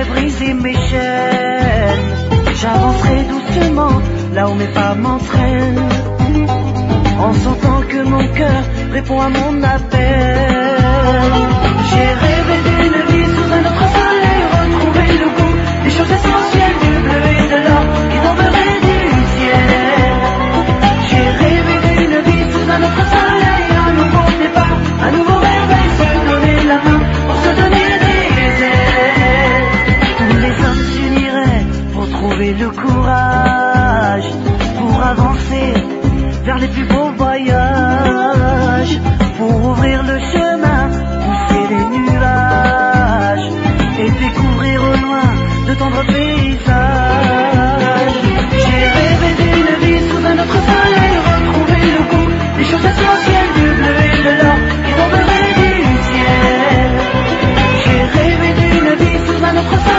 briser mes chaînes. J'avancerai doucement là où mes pas m'entraînent, en sentant que mon cœur répond à mon appel. J'ai rêvé d'une vie sous un autre soleil, retrouver le goût des choses essentielles, du bleu et de l'or qui tomberaient du ciel. J'ai rêvé d'une vie sous un autre soleil, un nouveau départ, un nouveau réveil, se donner la main pour se donner des ailes. Tous les hommes s'uniraient pour trouver le courage, pour avancer vers les plus beaux voyages, pour ouvrir le chemin, pousser les nuages et découvrir au loin de tendres paysages. J'ai rêvé d'une vie sous un autre soleil, retrouver le goût des choses essentielles, du bleu et de l'or qui tomberaient du ciel. J'ai rêvé d'une vie sous un autre soleil,